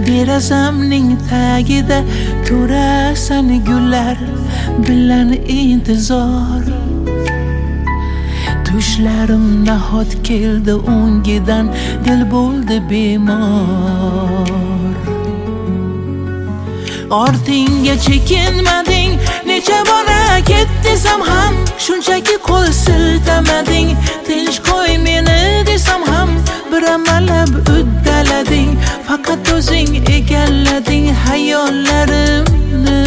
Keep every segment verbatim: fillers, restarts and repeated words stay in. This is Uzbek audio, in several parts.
Derasamning tagida turasan gullar bilan intizor. Tushlarim nahot keldi o'ngidan, dil bo'ldi bemor. Ortingga chekinmading, necha bora ket desam ham shunchaki qo'l siltamading. Tinch qo'y meni desam ham bir amallab uddalading. Faqat o'zing egallading hayollarimni.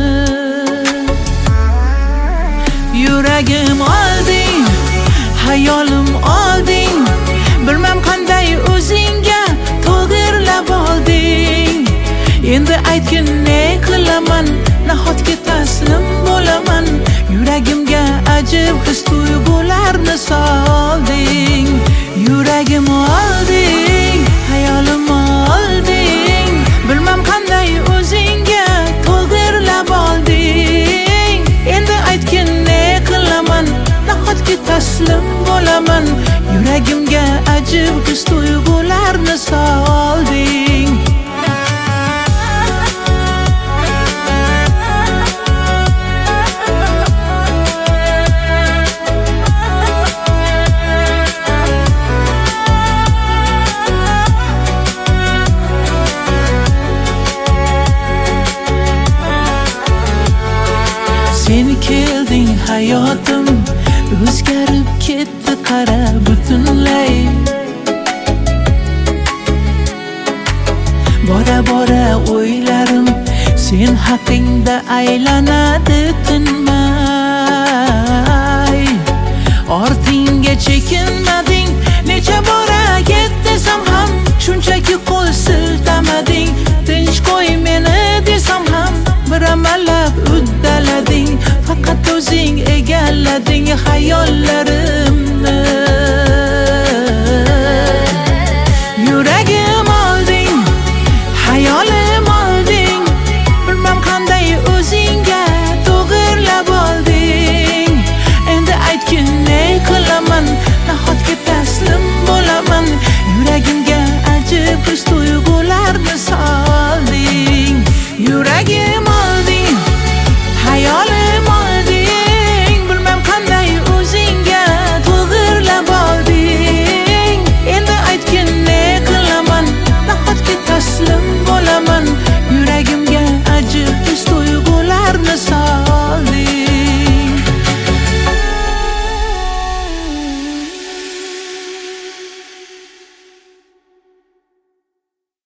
Yuragim olding, hayolim olding. Bilmam qanday o'zingga to'g'irlab olding. Endi aytgin ne qilaman, nahotki taslim bo'laman. Yuragimga ajib his tuyg'ularni solding. Yuragim olding, hayolim olding. Bilmam qanday o'zingga to'g'irlab olding. Endi aytgin ne qilaman, nahotki taslim bo'laman. Yuragimga ajib his tuyg'ularni solding. Sen kelding hayotim, o'zgarib ketdi qara butunlay. Bora bora o'ylarim sen haqingda aylanadi tinmay. Ortingga chekinmading, necha bora ket desam ham shunchaki qo'l siltamading. Tinch qo'y meni desam ham bir amallab uddalading. Faqat o'zing egallading hayollarim.